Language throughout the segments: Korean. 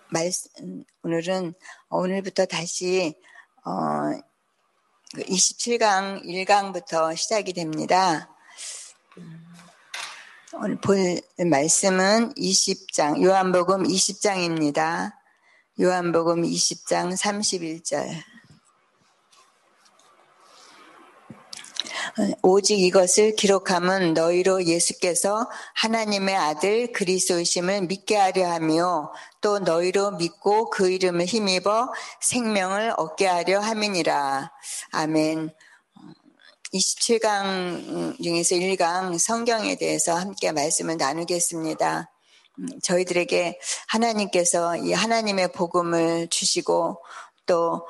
오늘은 오늘부터 다시 27강 1강부터 시작이 됩니다. 오늘 볼 말씀은 20장 요한복음 20장입니다. 요한복음 20장 31절. 오직 이것을 기록함은 너희로 예수께서 하나님의 아들 그리스도이심을 믿게 하려 하며 또 너희로 믿고 그 이름을 힘입어 생명을 얻게 하려 함이니라. 아멘. 27강 중에서 1강 성경에 대해서 함께 말씀을 나누겠습니다. 저희들에게 하나님께서 이 하나님의 복음을 주시고 또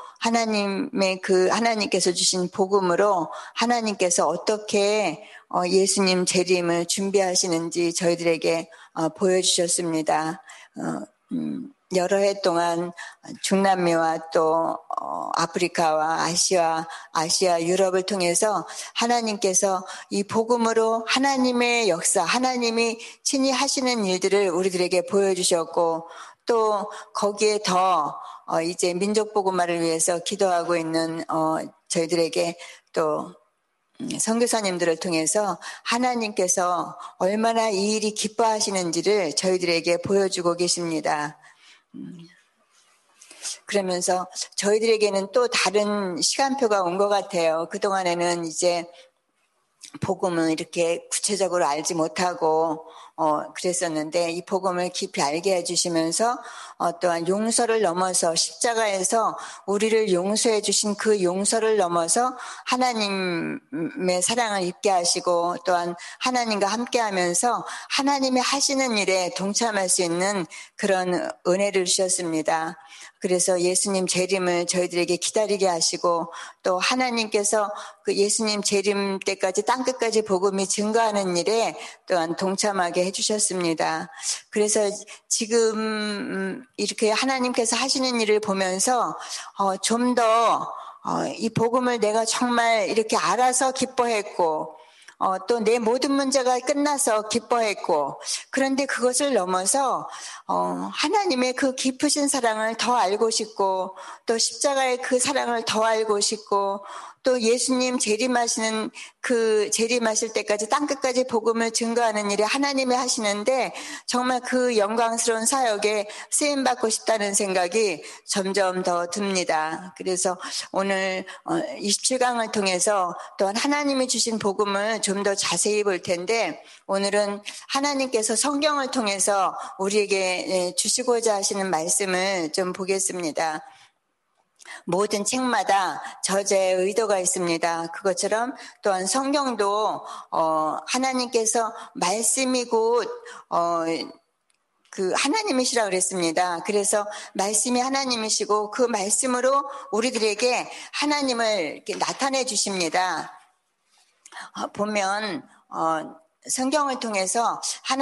하나님께서 주신 복음으로 하나님께서 어떻게 예수님 재림을 준비하시는지 저희들에게 보여주셨습니다. 여러 해 동안 중남미와 또 아프리카와 아시아, 유럽을 통해서 하나님께서 이 복음으로 하나님의 역사, 하나님이 친히 하시는 일들을 우리들에게 보여주셨고 또 거기에 더 이제 민족 복음화를 위해서 기도하고 있는 저희들에게 또 선교사님들을 통해서 하나님께서 얼마나 이 일이 기뻐하시는지를 저희들에게 보여주고 계십니다. 그러면서 저희들에게는 또 다른 시간표가 온 것 같아요. 그동안에는 이제 복음을 이렇게 구체적으로 알지 못하고 그랬었는데 이 복음을 깊이 알게 해주시면서 또한 용서를 넘어서 십자가에서 우리를 용서해 주신 그 용서를 넘어서 하나님의 사랑을 입게 하시고 또한 하나님과 함께하면서 하나님이 하시는 일에 동참할 수 있는 그런 은혜를 주셨습니다. 그래서 예수님 재림을 저희들에게 기다리게 하시고 또 하나님께서 그 예수님 재림 때까지 땅끝까지 복음이 증거하는 일에 또한 동참하게 해주셨습니다. 그래서 지금 이렇게 하나님께서 하시는 일을 보면서 좀 더 이 복음을 내가 정말 이렇게 알아서 기뻐했고 또 내 모든 문제가 끝나서 기뻐했고 그런데 그것을 넘어서 하나님의 그 깊으신 사랑을 더 알고 싶고 또 십자가의 그 사랑을 더 알고 싶고 또 예수님 재림하시는 그 재림하실 때까지 땅끝까지 복음을 증거하는 일에 하나님이 하시는데 정말 그 영광스러운 사역에 쓰임받고 싶다는 생각이 점점 더 듭니다. 그래서 오늘 27강을 통해서 또한 하나님이 주신 복음을 좀 더 자세히 볼 텐데 오늘은 하나님께서 성경을 통해서 우리에게 주시고자 하시는 말씀을 좀 보겠습니다. 모든 책마다 저자의 의도가 있습니다. 그것처럼 또한 성경도 하나님께서 말씀이 곧 그 하나님이시라 그랬습니다. 그래서 말씀이 하나님이시고 그 말씀으로 우리들에게 하나님을 이렇게 나타내 주십니다. 보면 성경을 통해서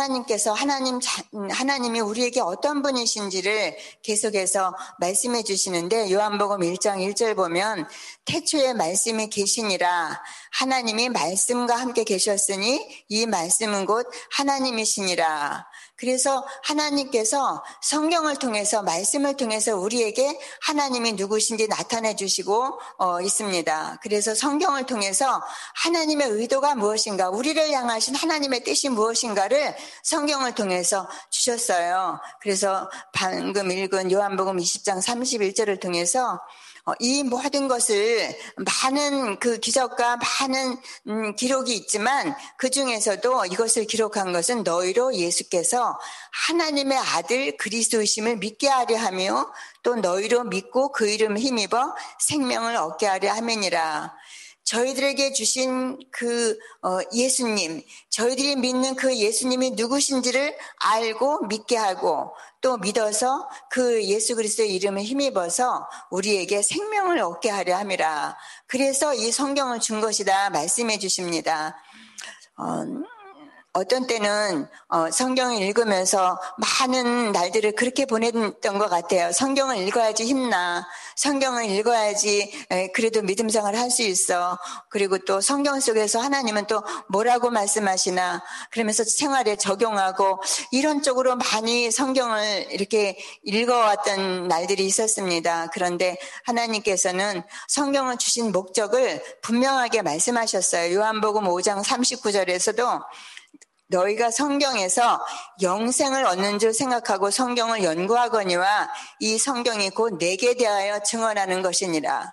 하나님이 우리에게 어떤 분이신지를 계속해서 말씀해 주시는데 요한복음 1장 1절 보면 태초에 말씀이 계시니라 하나님이 말씀과 함께 계셨으니 이 말씀은 곧 하나님이시니라. 그래서 하나님께서 성경을 통해서 말씀을 통해서 우리에게 하나님이 누구신지 나타내 주시고 있습니다. 그래서 성경을 통해서 하나님의 의도가 무엇인가 우리를 향하신 하나님의 뜻이 무엇인가를 성경을 통해서 주셨어요. 그래서 방금 읽은 요한복음 20장 31절을 통해서 이 모든 것을 많은 그 기적과 많은 기록이 있지만 그 중에서도 이것을 기록한 것은 너희로 예수께서 하나님의 아들 그리스도이심을 믿게 하려 하며 또 너희로 믿고 그 이름을 힘입어 생명을 얻게 하려 함이니라. 저희들에게 주신 그 예수님, 저희들이 믿는 그 예수님이 누구신지를 알고 믿게 하고 또 믿어서 그 예수 그리스도의 이름을 힘입어서 우리에게 생명을 얻게 하려 함이라. 그래서 이 성경을 준 것이다 말씀해 주십니다. 어떤 때는 성경을 읽으면서 많은 날들을 그렇게 보냈던 것 같아요. 성경을 읽어야지 힘나. 성경을 읽어야지 그래도 믿음 생활을 할 수 있어. 그리고 또 성경 속에서 하나님은 또 뭐라고 말씀하시나 그러면서 생활에 적용하고 이런 쪽으로 많이 성경을 이렇게 읽어왔던 날들이 있었습니다. 그런데 하나님께서는 성경을 주신 목적을 분명하게 말씀하셨어요. 요한복음 5장 39절에서도 너희가 성경에서 영생을 얻는 줄 생각하고 성경을 연구하거니와 이 성경이 곧 내게 대하여 증언하는 것이니라.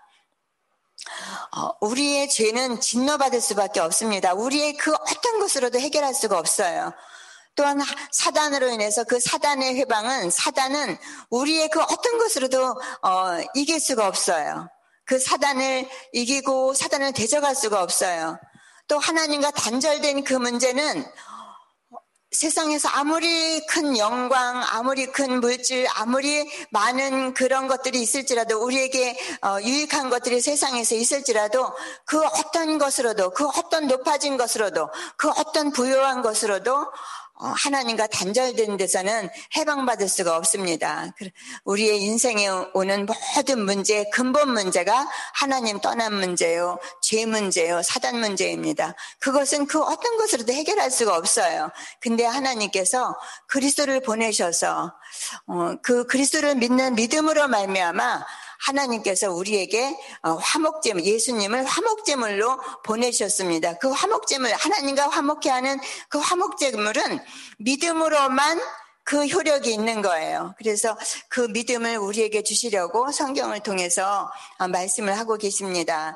우리의 죄는 진노받을 수밖에 없습니다. 우리의 그 어떤 것으로도 해결할 수가 없어요. 또한 사단으로 인해서 그 사단의 회방은 사단은 우리의 그 어떤 것으로도 이길 수가 없어요. 그 사단을 이기고 사단을 대적할 수가 없어요. 또 하나님과 단절된 그 문제는 세상에서 아무리 큰 영광, 아무리 큰 물질, 아무리 많은 그런 것들이 있을지라도 우리에게 유익한 것들이 세상에서 있을지라도 그 어떤 것으로도 그 어떤 높아진 것으로도 그 어떤 부요한 것으로도 하나님과 단절된 데서는 해방받을 수가 없습니다. 우리의 인생에 오는 모든 문제, 근본 문제가 하나님 떠난 문제요, 죄 문제요, 사단 문제입니다. 그것은 그 어떤 것으로도 해결할 수가 없어요. 근데 하나님께서 그리스도를 보내셔서 그 그리스도를 믿는 믿음으로 말미암아 하나님께서 우리에게 화목제물, 예수님을 화목제물로 보내셨습니다. 그 화목제물, 하나님과 화목케 하는 그 화목제물은 믿음으로만 그 효력이 있는 거예요. 그래서 그 믿음을 우리에게 주시려고 성경을 통해서 말씀을 하고 계십니다.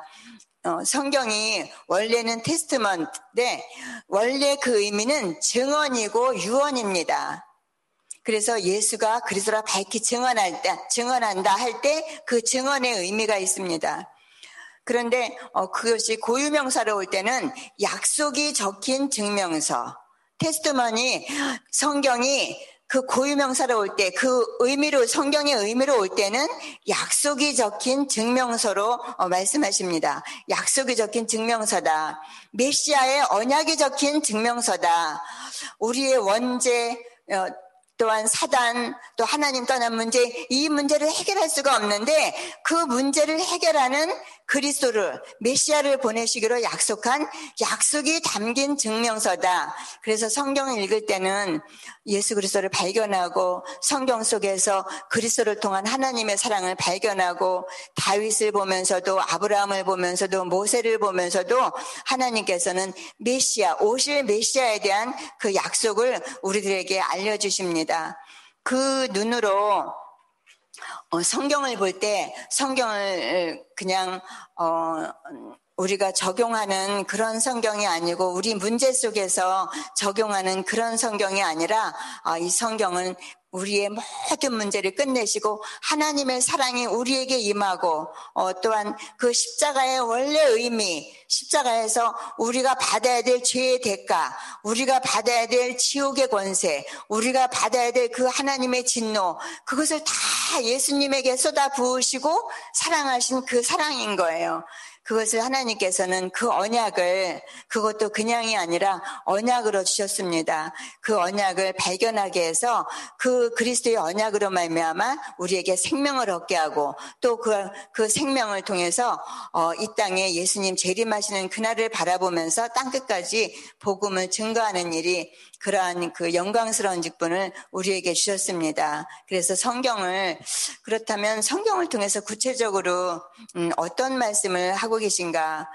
성경이 원래는 테스트먼트인데 원래 그 의미는 증언이고 유언입니다. 그래서 예수가 그리스도라 밝히 증언한다 할 때 그 증언의 의미가 있습니다. 그런데 그것이 고유명사로 올 때는 약속이 적힌 증명서, 테스트먼이 성경이 그 고유명사로 올 때 그 의미로 성경의 의미로 올 때는 약속이 적힌 증명서로 말씀하십니다. 약속이 적힌 증명서다. 메시아의 언약이 적힌 증명서다. 우리의 원죄 또한 사단, 또 하나님 떠난 문제, 이 문제를 해결할 수가 없는데 그 문제를 해결하는 그리스도를, 메시아를 보내시기로 약속한 약속이 담긴 증명서다. 그래서 성경을 읽을 때는 예수 그리스도를 발견하고 성경 속에서 그리스도를 통한 하나님의 사랑을 발견하고 다윗을 보면서도 아브라함을 보면서도 모세를 보면서도 하나님께서는 메시아, 오실 메시아에 대한 그 약속을 우리들에게 알려주십니다. 그 눈으로 성경을 볼 때 성경을 그냥 우리가 적용하는 그런 성경이 아니고 우리 문제 속에서 적용하는 그런 성경이 아니라 이 성경은 우리의 모든 문제를 끝내시고 하나님의 사랑이 우리에게 임하고 또한 그 십자가의 원래 의미, 십자가에서 우리가 받아야 될 죄의 대가, 우리가 받아야 될 지옥의 권세, 우리가 받아야 될 그 하나님의 진노, 그것을 다 예수님에게 쏟아 부으시고 사랑하신 그 사랑인 거예요. 그것을 하나님께서는 그 언약을, 그것도 그냥이 아니라 언약으로 주셨습니다. 그 언약을 발견하게 해서 그 그리스도의 언약으로 말미암아 우리에게 생명을 얻게 하고 또 그 생명을 통해서 이 땅에 예수님 재림하시는 그날을 바라보면서 땅끝까지 복음을 증거하는 일이 그러한 그 영광스러운 직분을 우리에게 주셨습니다. 그래서 그렇다면 성경을 통해서 구체적으로 어떤 말씀을 하고 계신가?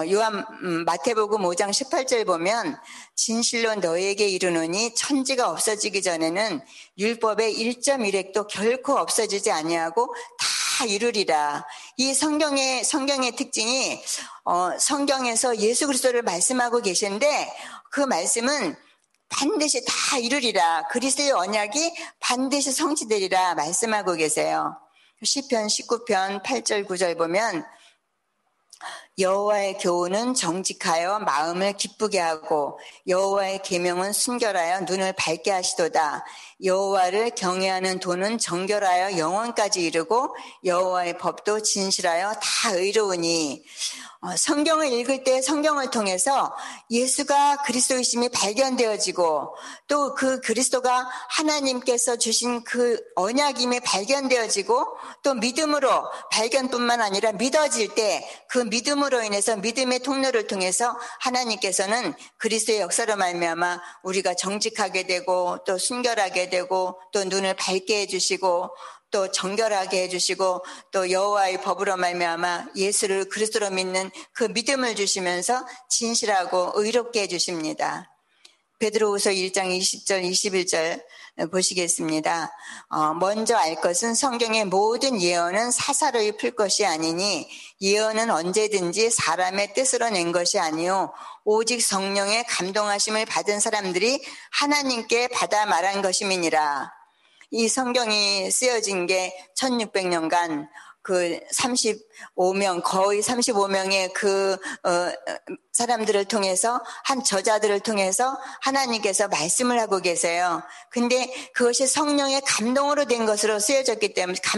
마태복음 5장 18절 보면 진실로 너희에게 이르노니 천지가 없어지기 전에는 율법의 1.1획도 결코 없어지지 아니하고 다 이루리라. 이 성경의 특징이 성경에서 예수 그리스도를 말씀하고 계신데 그 말씀은 반드시 다 이루리라. 그리스도의 언약이 반드시 성취되리라 말씀하고 계세요. 시편 19편 8절 9절 보면 여호와의 교훈은 정직하여 마음을 기쁘게 하고 여호와의 계명은 순결하여 눈을 밝게 하시도다. 여호와를 경외하는 도는 정결하여 영원까지 이르고 여호와의 법도 진실하여 다 의로우니. 성경을 읽을 때 성경을 통해서 예수가 그리스도이심이 발견되어지고 또 그 그리스도가 하나님께서 주신 그 언약임이 발견되어지고 또 믿음으로 발견뿐만 아니라 믿어질 때 그 믿음으로 인해서 믿음의 통로를 통해서 하나님께서는 그리스도의 역사로 말미암아 우리가 정직하게 되고 또 순결하게 되고 또 눈을 밝게 해주시고 또 정결하게 해주시고 또 여호와의 법으로 말미암아 예수를 그리스도로 믿는 그 믿음을 주시면서 진실하고 의롭게 해주십니다. 베드로후서 1장 20절 21절 보시겠습니다. 먼저 알 것은 성경의 모든 예언은 사사로이 풀 것이 아니니 예언은 언제든지 사람의 뜻으로 낸 것이 아니요 오직 성령의 감동하심을 받은 사람들이 하나님께 받아 말한 것임이니라. 이 성경이 쓰여진 게 1600년간 그 35명, 거의 35명의 그 사람들을 통해서 한 저자들을 통해서 하나님께서 말씀을 하고 계세요. 근데 그것이 성령의 감동으로 된 것으로 쓰여졌기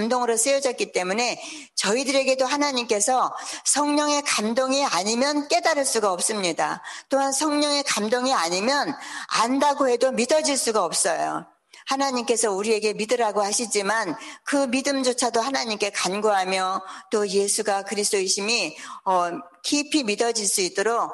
때문에 저희들에게도 하나님께서 성령의 감동이 아니면 깨달을 수가 없습니다. 또한 성령의 감동이 아니면 안다고 해도 믿어질 수가 없어요. 하나님께서 우리에게 믿으라고 하시지만 그 믿음조차도 하나님께 간구하며 또 예수가 그리스도이심이 깊이 믿어질 수 있도록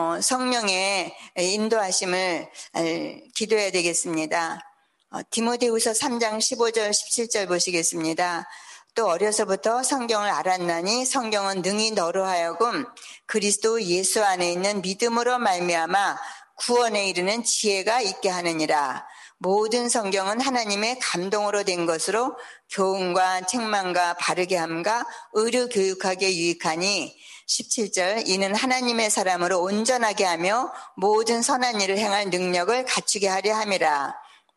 성령의 인도하심을 기도해야 되겠습니다. 디모데후서 3장 15절 17절 보시겠습니다. 또 어려서부터 성경을 알았나니 성경은 능히 너로 하여금 그리스도 예수 안에 있는 믿음으로 말미암아 구원에 이르는 지혜가 있게 하느니라. 모든 성경은 하나님의 감동으로 된 것으로 교훈과 책망과 바르게 함과 의로 교육하기에 유익하니 17절 이는 하나님의 사람으로 온전하게 하며 모든 선한 일을 행할 능력을 갖추게 하려 함이라.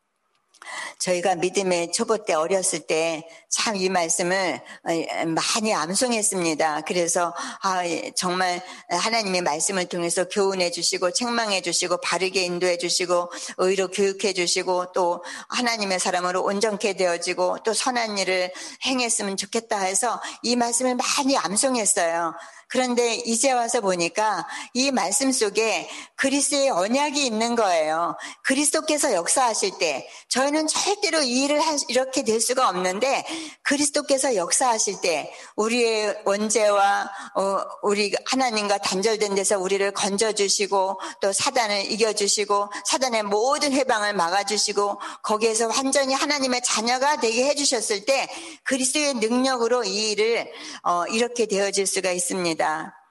저희가 믿음의 초보 때 어렸을 때 참 이 말씀을 많이 암송했습니다. 그래서 정말 하나님의 말씀을 통해서 교훈해 주시고 책망해 주시고 바르게 인도해 주시고 의로 교육해 주시고 또 하나님의 사람으로 온전케 되어지고 또 선한 일을 행했으면 좋겠다 해서 이 말씀을 많이 암송했어요. 그런데 이제 와서 보니까 이 말씀 속에 그리스도의 언약이 있는 거예요. 그리스도께서 역사하실 때 저희는 절대로 이 일을 이렇게 될 수가 없는데 그리스도께서 역사하실 때 우리의 원죄와 우리 하나님과 단절된 데서 우리를 건져주시고 또 사단을 이겨주시고 사단의 모든 회방을 막아주시고 거기에서 완전히 하나님의 자녀가 되게 해주셨을 때 그리스도의 능력으로 이 일을 이렇게 되어질 수가 있습니다.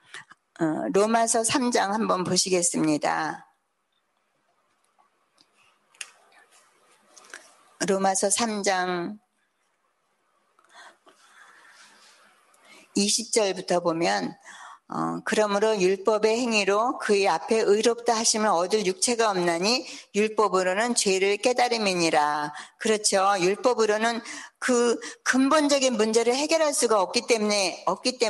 로마서 3장 한번 보시겠습니다. 로마서 3장 20절부터 보면 그러므로 율법의 행위로 그의 앞에 의롭다 하심을 얻을 육체가 없나니 율법으로는 죄를 깨달음이니라. 그렇죠. 율법으로는 그 근본적인 문제를 해결할 수가 없기 때문에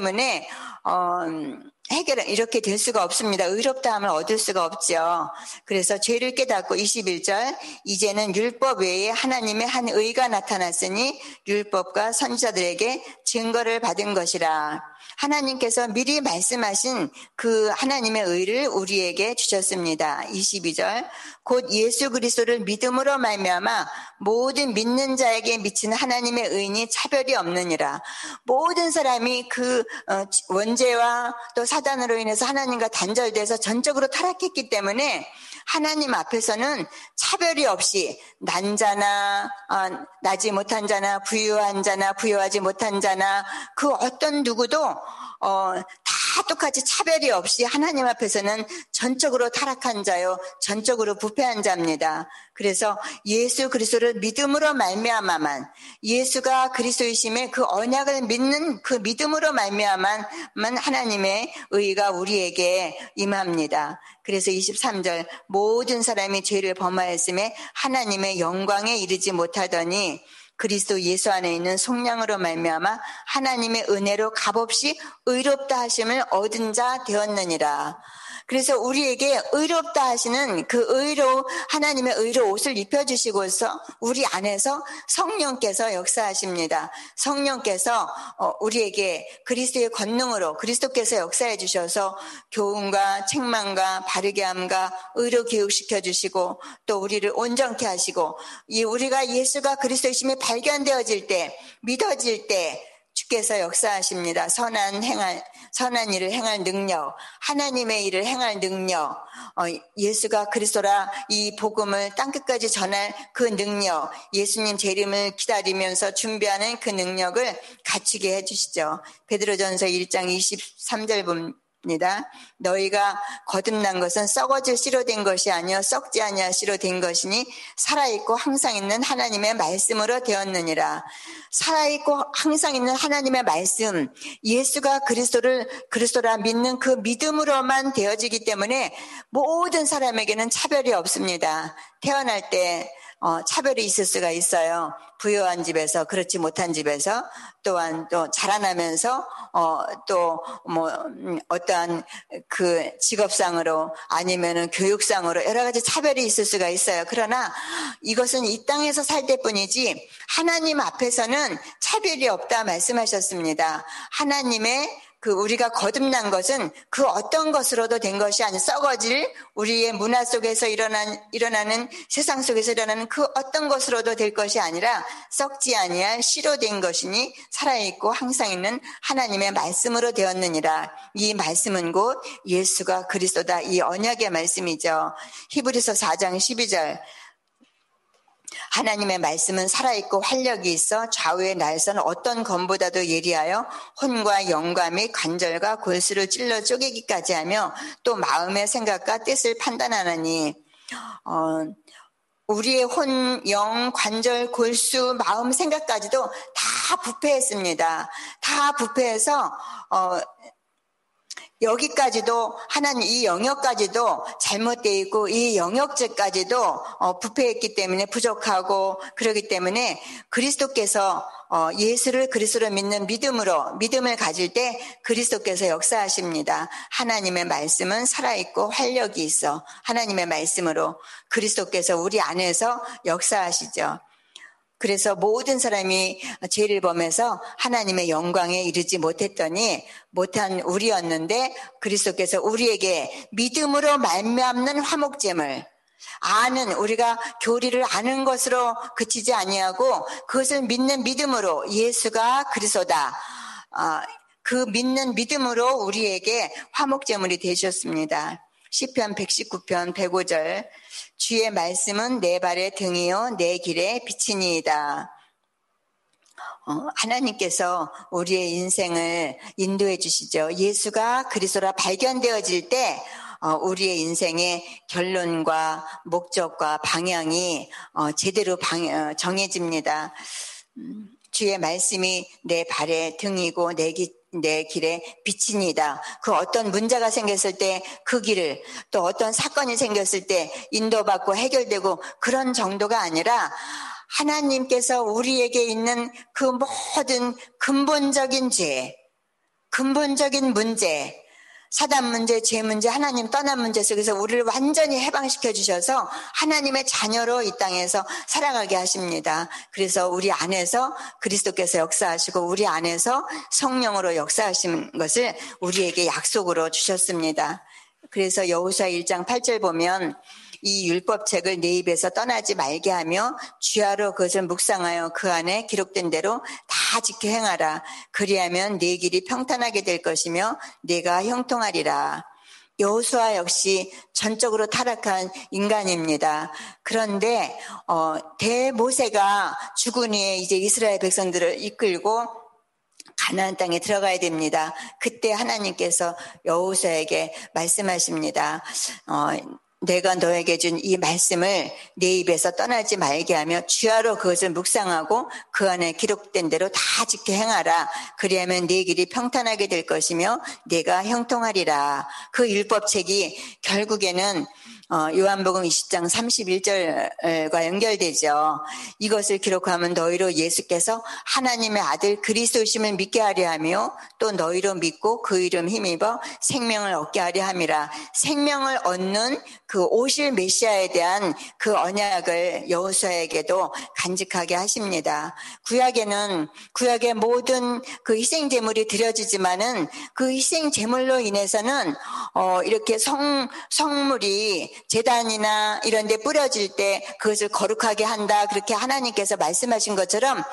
이렇게 될 수가 없습니다. 의롭다함을 얻을 수가 없죠. 그래서 죄를 깨닫고 21절 이제는 율법 외에 하나님의 한 의가 나타났으니 율법과 선지자들에게 증거를 받은 것이라. 하나님께서 미리 말씀하신 그 하나님의 의를 우리에게 주셨습니다. 22절 곧 예수 그리스도를 믿음으로 말미암아 모든 믿는 자에게 미치는 하나님의 의인이 차별이 없느니라. 모든 사람이 그 원죄와 또 사단으로 인해서 하나님과 단절돼서 전적으로 타락했기 때문에 하나님 앞에서는 차별이 없이 난 자나 나지 못한 자나 부유한 자나 부유하지 못한 자나 그 어떤 누구도 다 똑같이 차별이 없이 하나님 앞에서는 전적으로 타락한 자요 전적으로 부패한 자입니다. 그래서 예수 그리스도를 믿음으로 말미암아만 예수가 그리스도이심에 그 언약을 믿는 그 믿음으로 말미암아만 하나님의 의가 우리에게 임합니다. 그래서 23절 모든 사람이 죄를 범하였음에 하나님의 영광에 이르지 못하더니 그리스도 예수 안에 있는 속량으로 말미암아 하나님의 은혜로 값없이 의롭다 하심을 얻은 자 되었느니라. 그래서 우리에게 의롭다 하시는 그 하나님의 의로 옷을 입혀주시고서 우리 안에서 성령께서 역사하십니다. 성령께서 우리에게 그리스도의 권능으로 그리스도께서 역사해 주셔서 교훈과 책망과 바르게 함과 의로 교육시켜 주시고 또 우리를 온전케 하시고 우리가 예수가 그리스도이심이 발견되어질 때 믿어질 때 주께서 역사하십니다. 선한 일을 행할 능력, 하나님의 일을 행할 능력, 예수가 그리스도라 이 복음을 땅끝까지 전할 그 능력, 예수님 재림을 기다리면서 준비하는 그 능력을 갖추게 해주시죠. 베드로전서 1장 23절 봅니다. 너희가 거듭난 것은 썩어질 씨로 된 것이 아니요 썩지 아니할 씨로 된 것이니 살아있고 항상 있는 하나님의 말씀으로 되었느니라. 살아있고 항상 있는 하나님의 말씀, 예수가 그리스도라 믿는 그 믿음으로만 되어지기 때문에 모든 사람에게는 차별이 없습니다. 태어날 때 차별이 있을 수가 있어요. 부유한 집에서 그렇지 못한 집에서 또한 또 자라나면서 어떠한 그 직업상으로 아니면은 교육상으로 여러 가지 차별이 있을 수가 있어요. 그러나 이것은 이 땅에서 살 때뿐이지 하나님 앞에서는 차별이 없다 말씀하셨습니다. 하나님의 우리가 거듭난 것은 그 어떤 것으로도 된 것이 아니 썩어질 우리의 문화 속에서 일어나는 세상 속에서 일어나는 그 어떤 것으로도 될 것이 아니라 썩지 아니할 씨로 된 것이니 살아있고 항상 있는 하나님의 말씀으로 되었느니라. 이 말씀은 곧 예수가 그리스도다. 이 언약의 말씀이죠. 히브리서 4장 12절 하나님의 말씀은 살아있고 활력이 있어 좌우의 날선 어떤 검보다도 예리하여 혼과 영과 및 관절과 골수를 찔러 쪼개기까지 하며 또 마음의 생각과 뜻을 판단하느니 우리의 혼, 영, 관절, 골수, 마음, 생각까지도 다 부패했습니다. 다 부패해서 여기까지도 하나님 이 영역까지도 잘못되어 있고 이 영역제까지도 부패했기 때문에 부족하고 그러기 때문에 그리스도께서 예수를 그리스도로 믿는 믿음을 가질 때 그리스도께서 역사하십니다. 하나님의 말씀은 살아있고 활력이 있어 하나님의 말씀으로 그리스도께서 우리 안에서 역사하시죠. 그래서 모든 사람이 죄를 범해서 하나님의 영광에 이르지 못한 우리였는데 그리스도께서 우리에게 믿음으로 말미암는 화목제물 우리가 교리를 아는 것으로 그치지 아니하고 그것을 믿는 믿음으로 예수가 그리스도다. 그 믿는 믿음으로 우리에게 화목제물이 되셨습니다. 시편 119편 105절 주의 말씀은 내 발의 등이요 내 길의 빛이니이다. 하나님께서 우리의 인생을 인도해 주시죠. 예수가 그리스도라 발견되어질 때 우리의 인생의 결론과 목적과 방향이 제대로 정해집니다. 주의 말씀이 내 발의 등이고 내 길에 빛이니다. 그 어떤 문제가 생겼을 때 그 길을 또 어떤 사건이 생겼을 때 인도받고 해결되고 그런 정도가 아니라 하나님께서 우리에게 있는 그 모든 근본적인 죄, 근본적인 문제, 사단 문제, 죄 문제, 하나님 떠난 문제 속에서 우리를 완전히 해방시켜 주셔서 하나님의 자녀로 이 땅에서 살아가게 하십니다. 그래서 우리 안에서 그리스도께서 역사하시고 우리 안에서 성령으로 역사하신 것을 우리에게 약속으로 주셨습니다. 그래서 여호수아 1장 8절 보면 이 율법책을 내 입에서 떠나지 말게 하며 주야로 그것을 묵상하여 그 안에 기록된 대로 다 지켜 행하라. 그리하면 네 길이 평탄하게 될 것이며 네가 형통하리라. 여호수아 역시 전적으로 타락한 인간입니다. 그런데 대모세가 죽은 후에 이제 이스라엘 백성들을 이끌고 가나안 땅에 들어가야 됩니다. 그때 하나님께서 여호수아에게 말씀하십니다. 내가 너에게 준 이 말씀을 내 입에서 떠나지 말게 하며 주야로 그것을 묵상하고 그 안에 기록된 대로 다 지켜 행하라. 그리하면 네 길이 평탄하게 될 것이며 네가 형통하리라. 그 율법책이 결국에는 요한복음 20장 31절과 연결되죠. 이것을 기록하면 너희로 예수께서 하나님의 아들 그리스도심을 믿게 하려 하며 또 너희로 믿고 그 이름 힘입어 생명을 얻게 하려 함이라. 생명을 얻는 그 오실 메시아에 대한 그 언약을 여호수아에게도 간직하게 하십니다. 구약의 모든 그 희생 제물이 드려지지만은 그 희생 제물로 인해서는 이렇게 성물이 제단이나 이런 데 뿌려질 때 그것을 거룩하게 한다, 그렇게 하나님께서 말씀하신 것처럼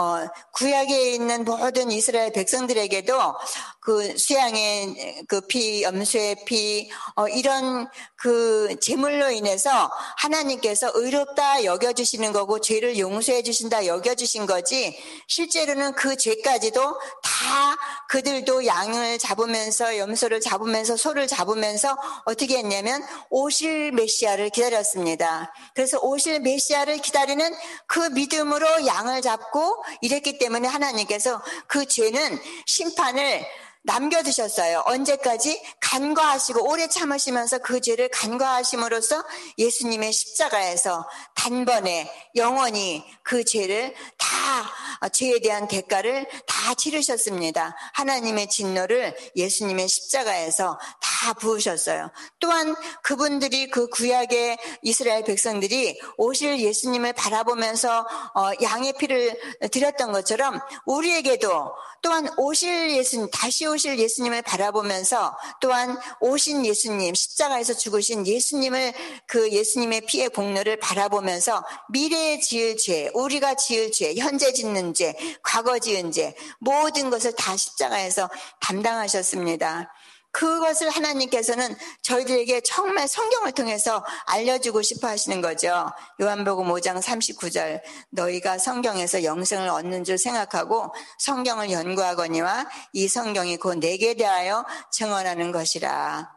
구약에 있는 모든 이스라엘 백성들에게도 그 수양의 그 피, 염소의 피, 이런 그 제물로 인해서 하나님께서 의롭다 여겨주시는 거고 죄를 용서해 주신다 여겨주신 거지, 실제로는 그 죄까지도 다 그들도 양을 잡으면서 염소를 잡으면서 소를 잡으면서 어떻게 했냐면 오실 메시아를 기다렸습니다. 그래서 오실 메시아를 기다리는 그 믿음으로 양을 잡고 이랬기 때문에 하나님께서 그 죄는 심판을 남겨두셨어요. 언제까지? 간과하시고 오래 참으시면서 그 죄를 간과하심으로써 예수님의 십자가에서 단번에 영원히 그 죄를 다, 죄에 대한 대가를 다 치르셨습니다. 하나님의 진노를 예수님의 십자가에서 다 부으셨어요. 또한 그분들이, 그 구약의 이스라엘 백성들이 오실 예수님을 바라보면서 양의 피를 드렸던 것처럼 우리에게도 또한 다시 오실 예수님을 바라보면서 또한 오신 예수님, 십자가에서 죽으신 예수님을, 그 예수님의 피의 공로를 바라보면서 미래에 지을 죄, 우리가 지을 죄, 현재 짓는 죄, 과거 지은 죄, 모든 것을 다 십자가에서 담당하셨습니다. 그것을 하나님께서는 저희들에게 정말 성경을 통해서 알려주고 싶어 하시는 거죠. 요한복음 5장 39절, 너희가 성경에서 영생을 얻는 줄 생각하고 성경을 연구하거니와 이 성경이 곧 내게 대하여 증언하는 것이라.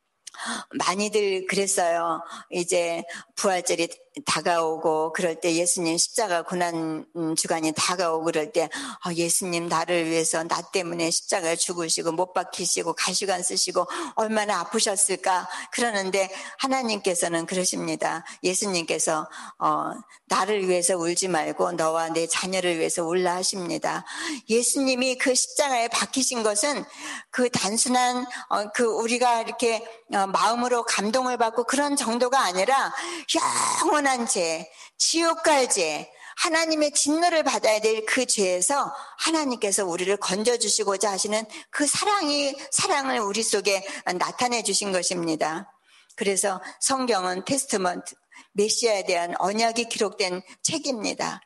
많이들 그랬어요. 이제 부활절이 다가오고 그럴 때, 예수님 십자가 고난 주간이 다가오고 그럴 때 예수님 나를 위해서, 나 때문에 십자가에 죽으시고 못 박히시고 가시관 쓰시고 얼마나 아프셨을까 그러는데, 하나님께서는 그러십니다. 예수님께서 나를 위해서 울지 말고 너와 내 자녀를 위해서 울라 하십니다. 예수님이 그 십자가에 박히신 것은 그 단순한 그 우리가 이렇게 마음으로 감동을 받고 그런 정도가 아니라 영원한 죄, 지옥 갈 죄, 하나님의 진노를 받아야 될 그 죄에서 하나님께서 우리를 건져주시고자 하시는 그 사랑을 우리 속에 나타내 주신 것입니다. 그래서 성경은 테스트먼트, 메시아에 대한 언약이 기록된 책입니다.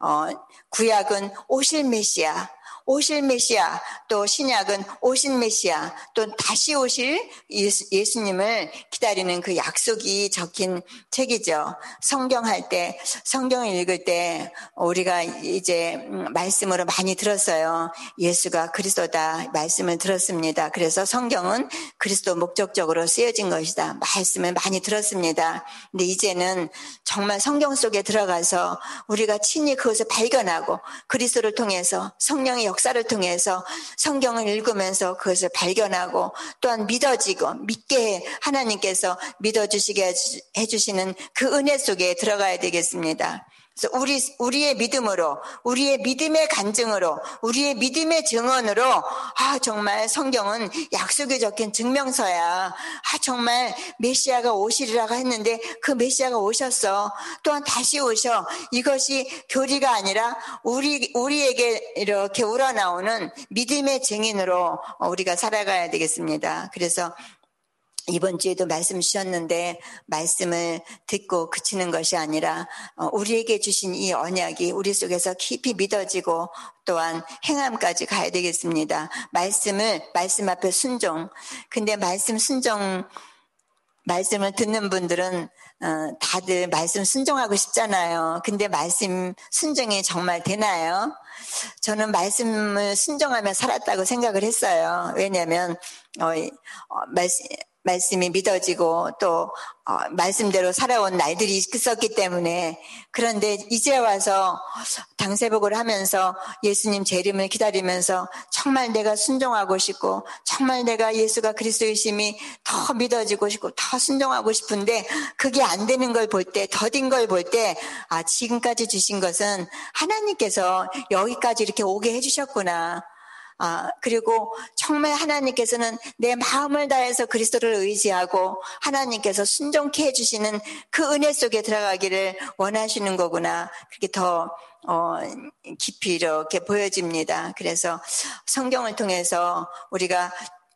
구약은 오실 메시아, 또 신약은 오신 메시아, 또 다시 오실 예수님을 기다리는 그 약속이 적힌 책이죠. 성경을 읽을 때 우리가 이제 말씀으로 많이 들었어요. 예수가 그리스도다 말씀을 들었습니다. 그래서 성경은 그리스도 목적적으로 쓰여진 것이다 말씀을 많이 들었습니다. 근데 이제는 정말 성경 속에 들어가서 우리가 친히 그것을 발견하고 그리스도를 통해서, 성령의 역사를 통해서 성경을 읽으면서 그것을 발견하고 또한 믿어지고 믿게 하나님께서 믿어주시게 해주시는 그 은혜 속에 들어가야 되겠습니다. 그래서 우리의 믿음으로, 우리의 믿음의 간증으로, 우리의 믿음의 증언으로 정말 성경은 약속이 적힌 증명서야. 정말 메시아가 오시리라고 했는데 그 메시아가 오셨어. 또한 다시 오셔. 이것이 교리가 아니라 우리에게 이렇게 우러나오는 믿음의 증인으로 우리가 살아가야 되겠습니다. 그래서 이번 주에도 말씀 주셨는데, 말씀을 듣고 그치는 것이 아니라 우리에게 주신 이 언약이 우리 속에서 깊이 믿어지고 또한 행함까지 가야 되겠습니다. 말씀 앞에 순종. 근데 말씀을 듣는 분들은 다들 말씀 순종하고 싶잖아요. 근데 말씀 순종이 정말 되나요? 저는 말씀을 순종하며 살았다고 생각을 했어요. 왜냐하면 말씀이 믿어지고 또 말씀대로 살아온 날들이 있었기 때문에. 그런데 이제 와서 당세복을 하면서 예수님 재림을 기다리면서 정말 내가 순종하고 싶고 정말 내가 예수가 그리스도이심이 더 믿어지고 싶고 더 순종하고 싶은데 그게 안 되는 걸 볼 때, 더딘 걸 볼 때 지금까지 주신 것은 하나님께서 여기까지 이렇게 오게 해주셨구나. 그리고 정말 하나님께서는 내 마음을 다해서 그리스도를 의지하고 하나님께서 순종케 해주시는 그 은혜 속에 들어가기를 원하시는 거구나. 그게 더 깊이 이렇게 보여집니다. 그래서 성경을 통해서 우리가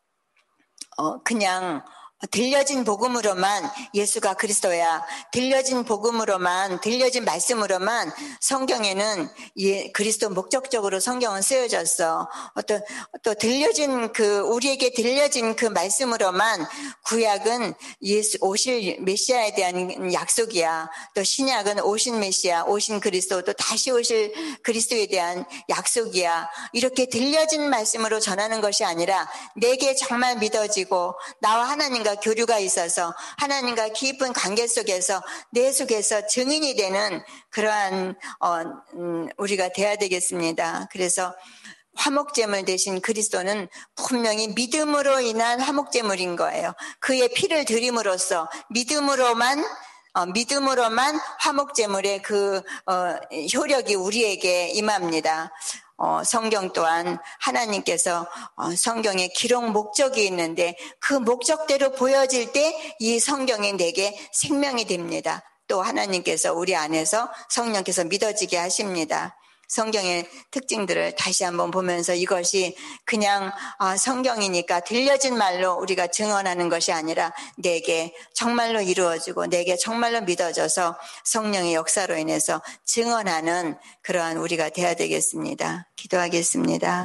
그냥 들려진 복음으로만 예수가 그리스도야, 들려진 복음으로만, 들려진 말씀으로만 성경에는 그리스도 목적적으로 성경은 쓰여졌어. 또 들려진 우리에게 들려진 그 말씀으로만 구약은 예수 오실 메시아에 대한 약속이야. 또 신약은 오신 메시아, 오신 그리스도, 또 다시 오실 그리스도에 대한 약속이야. 이렇게 들려진 말씀으로 전하는 것이 아니라 내게 정말 믿어지고 나와 하나님과 교류가 있어서 하나님과 깊은 관계 속에서 내 속에서 증인이 되는 그러한 우리가 돼야 되겠습니다. 그래서 화목제물 대신 그리스도는 분명히 믿음으로 인한 화목제물인 거예요. 그의 피를 드림으로써 믿음으로만 화목제물의 효력이 우리에게 임합니다. 성경 또한 하나님께서 성경에 기록 목적이 있는데 그 목적대로 보여질 때 이 성경이 내게 생명이 됩니다. 또 하나님께서 우리 안에서 성령께서 믿어지게 하십니다. 성경의 특징들을 다시 한번 보면서 이것이 그냥 성경이니까 들려진 말로 우리가 증언하는 것이 아니라 내게 정말로 이루어지고 내게 정말로 믿어져서 성령의 역사로 인해서 증언하는 그러한 우리가 되어야 되겠습니다. 기도하겠습니다.